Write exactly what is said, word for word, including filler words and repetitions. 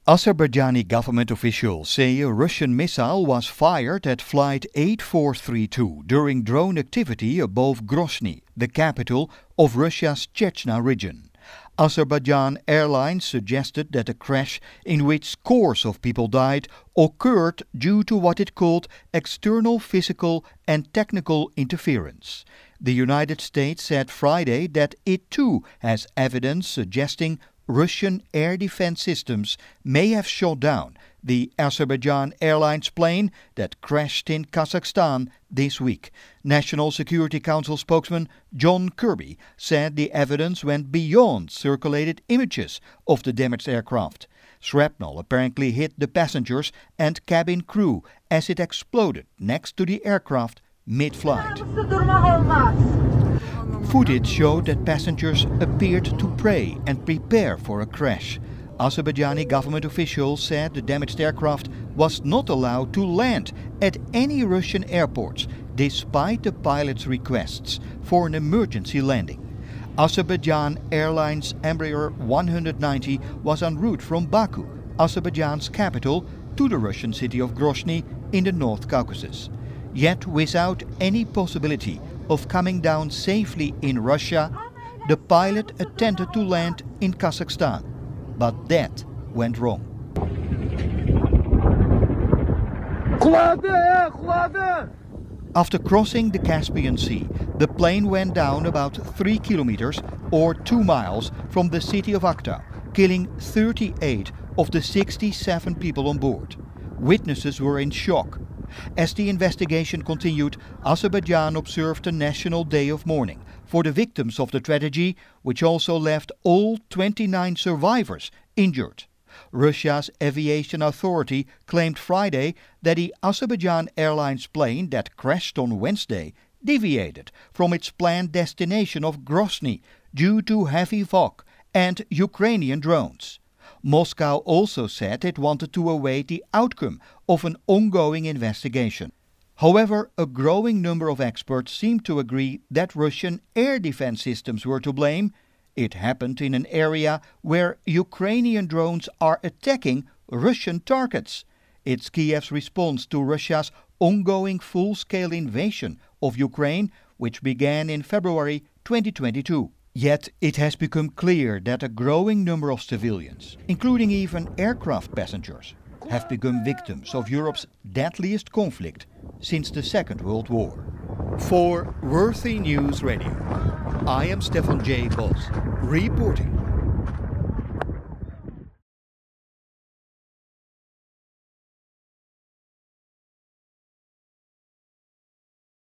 Azerbaijani government officials say a Russian missile was fired at flight eight four three two during drone activity above Grozny, the capital of Russia's Chechnya region. Azerbaijan Airlines suggested that a crash in which scores of people died occurred due to what it called external physical and technical interference. The United States said Friday that it too has evidence suggesting Russian air defense systems may have shot down the Azerbaijan Airlines plane that crashed in Kazakhstan this week. National Security Council spokesman John Kirby said the evidence went beyond circulated images of the damaged aircraft. Shrapnel apparently hit the passengers and cabin crew as it exploded next to the aircraft mid-flight. Footage showed that passengers appeared to pray and prepare for a crash. Azerbaijani government officials said the damaged aircraft was not allowed to land at any Russian airports, despite the pilot's requests for an emergency landing. Azerbaijan Airlines Embraer one ninety was en route from Baku, Azerbaijan's capital, to the Russian city of Grozny in the North Caucasus. Yet without any possibility of coming down safely in Russia, the pilot attempted to land in Kazakhstan, but that went wrong. After crossing the Caspian Sea, the plane went down about three kilometers or two miles from the city of Aktau, killing thirty-eight of the sixty-seven people on board. Witnesses were in shock. As the investigation continued, Azerbaijan observed a national day of mourning for the victims of the tragedy, which also left all twenty-nine survivors injured. Russia's aviation authority claimed Friday that the Azerbaijan Airlines plane that crashed on Wednesday deviated from its planned destination of Grozny due to heavy fog and Ukrainian drones. Moscow also said it wanted to await the outcome of an ongoing investigation. However, a growing number of experts seem to agree that Russian air defense systems were to blame. It happened in an area where Ukrainian drones are attacking Russian targets. It's Kiev's response to Russia's ongoing full-scale invasion of Ukraine, which began in February twenty twenty-two. Yet it has become clear that a growing number of civilians, including even aircraft passengers, have become victims of Europe's deadliest conflict since the Second World War. For Worthy News Radio, I am Stefan J. Bos, reporting.